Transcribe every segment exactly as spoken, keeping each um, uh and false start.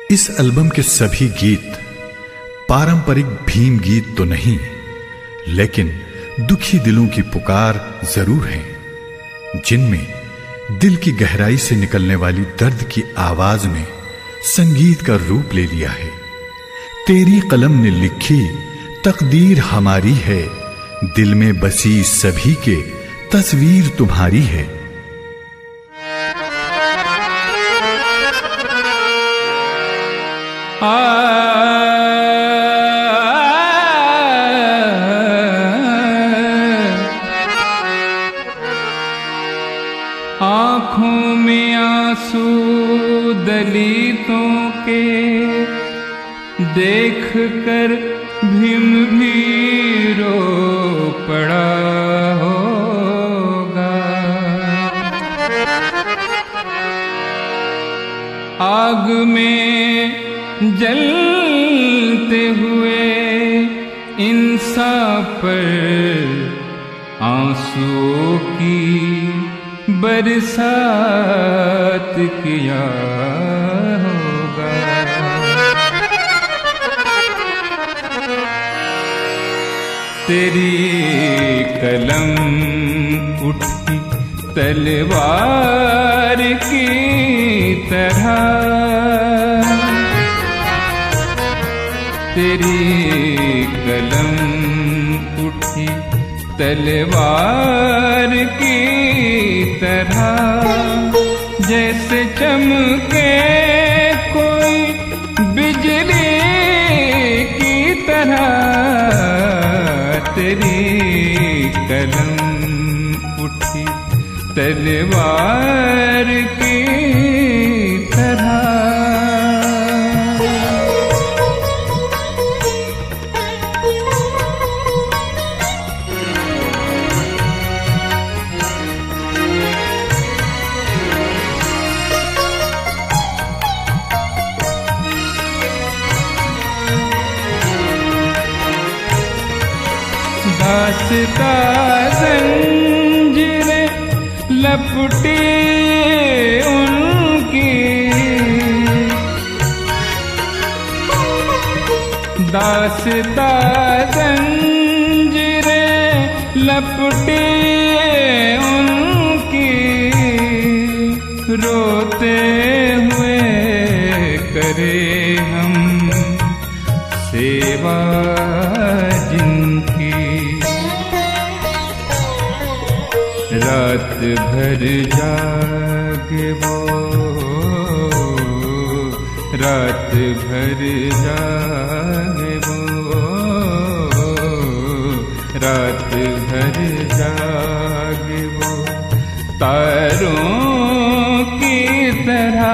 इस एल्बम के सभी गीत पारंपरिक भीम गीत तो नहीं, लेकिन दुखी दिलों की पुकार जरूर है, जिनमें दिल की गहराई से निकलने वाली दर्द की आवाज में संगीत का रूप ले लिया है। तेरी कलम ने लिखी तकदीर हमारी है, दिल में बसी सभी के तस्वीर तुम्हारी है। आँखों में आंसू दलितों के देख कर भीम भी रो पड़ा होगा। आग में जलते हुए इंसान पर आंसुओं की बरसात किया होगा। तेरी कलम उठी तलवार की तरह, तेरी कलम उठी तलवार की तरह, जैसे चमके कोई बिजली की तरह। तेरी कलम उठी तलवार की तरह। दास्ता ज़ंजीरें लपटी उनकी, दास्ता ज़ंजीरें लपटी उनकी, रोते हुए करे हम सेवा जिनकी। रात भर जागे वो, रात भर जागे वो, रात भर जागे वो, तारों की तरह,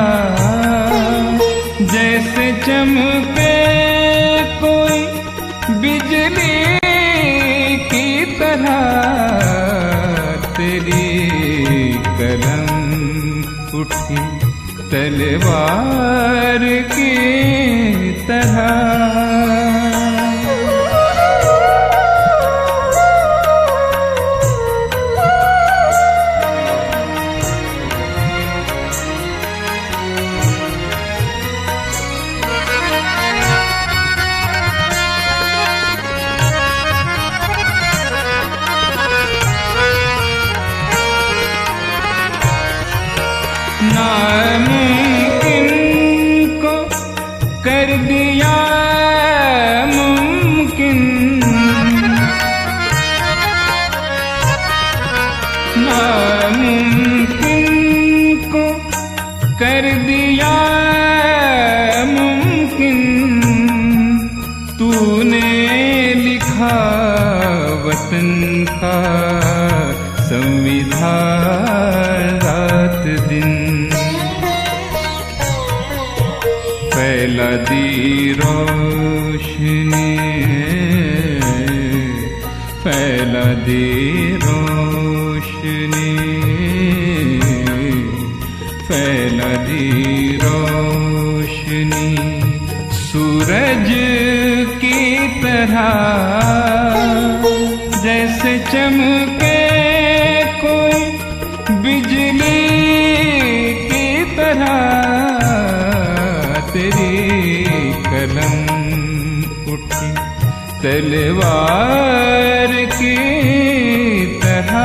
जैसे चमके कोई बिजली की तरह। तेरी कलम उठी तलवार की तरह। नामुमकिन को कर दिया मुमकिन, नामुमकिन को कर दिया मुमकिन। तूने लिखा वतन का संविधान रात दिन, फैला दी रोशनी, फैला दी रोशनी, फैला दी रोशनी सूरज की तरह। जैसे चमके कोई बिजली की तरह, तेरी उठी तलवार की तरह।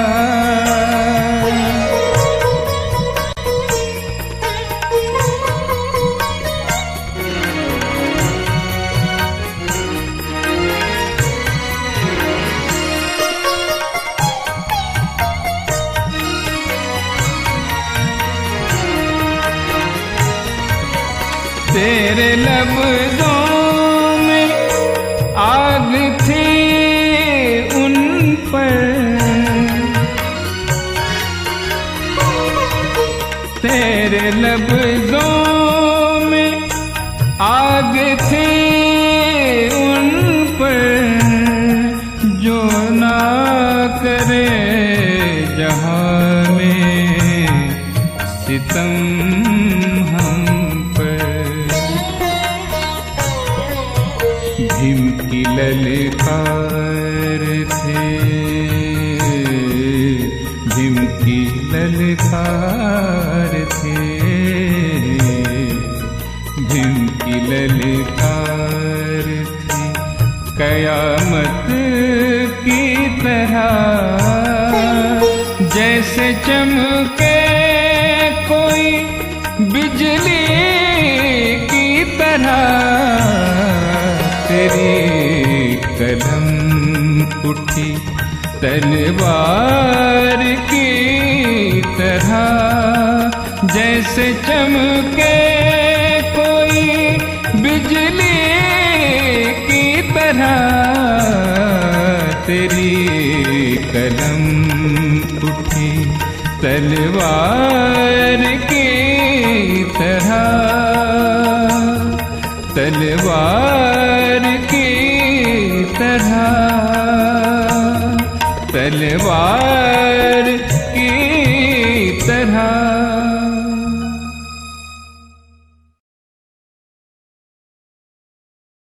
तेरे लफ्ज़ों में आग थी उन पर, तेरे लफ्ज़ों में आग थी उन पर, जो ना करे जहाँ में सितम हम पर। भीम की ललकार थे, भीम की ललकार थे, भीम की ललकार थी कयामत की तरह। जैसे चमके कोई बिजली की तरह, तेरी कलम उठी तलवार की तरह। जैसे चमके कोई बिजली की तरह, तेरी कलम उठी तलवार की तरह, तलवार की तरह, तलवार की तरह।